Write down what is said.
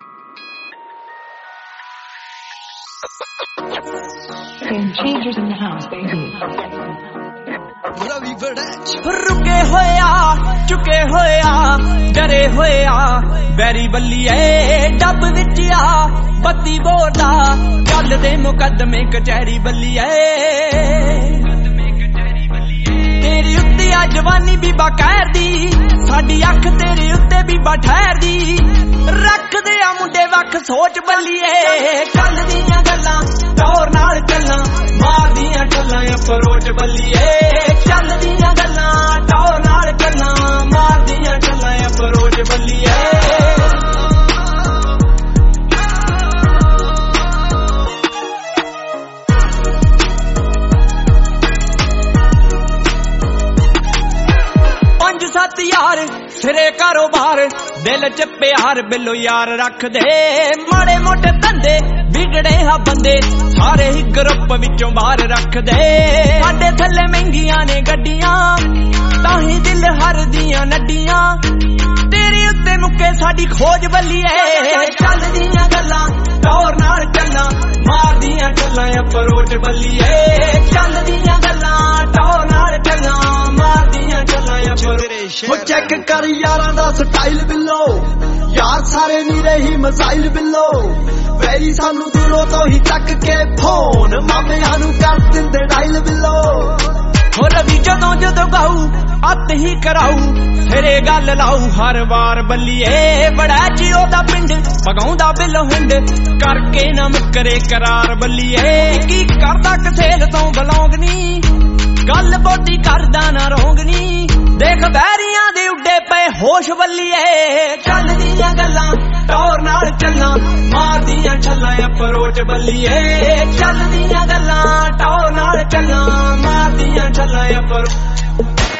Changes in the house, baby. रुके होया चुके होया डरे होया बैरी बल्लीए डब विच आ बत्ती बोलदा गल दे मुकदमे कचहरी बल्लीए तेरी उत्ते आ जवानी बीबा कहर दी साडी अख तेरे उत्ते बीबा ठहर दी रख दे आ मुंडे वख सोच बल्लीए कल दियां गल्लां दौर नाल चलां मार दियां गल्लां अप्रोच बल्लीए चल दियां गल्लां दौर नाल चलां मार दियां गल्लां अप्रोच बल्लीए सत यार सिरे कारोबार दिल च प्यार बिलो यार रख दे माड़े मोटे धंधे बिगड़े हा बंदे सारे ही ग्रुप विचों बाहर रख दे साडे थल्ले महंगियां ने गड्डियां ताही दिल हर दियां नड्डियां तेरे उत्ते मुक्के साडी खोज बल्लीए चल दियां गल्लां दौर नाल चलां मार दियां गल्लां अप्रोच बल्लीए चल दियां गल्लां दौर नाल चलां मार दियां गल्लां अप्रोच हो चेक कर यारां दा स्टाइल बिलो यार सारे नीरे ही मसाइल बिलो वैरी सानू दूरों तो ही चक के फोन मामे सानू कर दिंदे डाइल बिलो हो रवि जदों जदों गाऊ अत ही कराऊ फिरे गल लाऊ हर वार बल्लीए बड़ा जी ओदा पिंड पगाउंदा बिलो हिंड करके ना मुकरे करार बल्लीए की करदा कसेल तो बलौंगनी गल बोटी करदा ना रोंगनी देख बैरियां दे उड्डे पे होश बल्लीए चल दियां गल्लां टौर नाल चलां मार दियां छल्लां अप्रोच बल्लीए चल दियां गल्लां टौर नाल चलां मार दियां छल्लां अप्रोच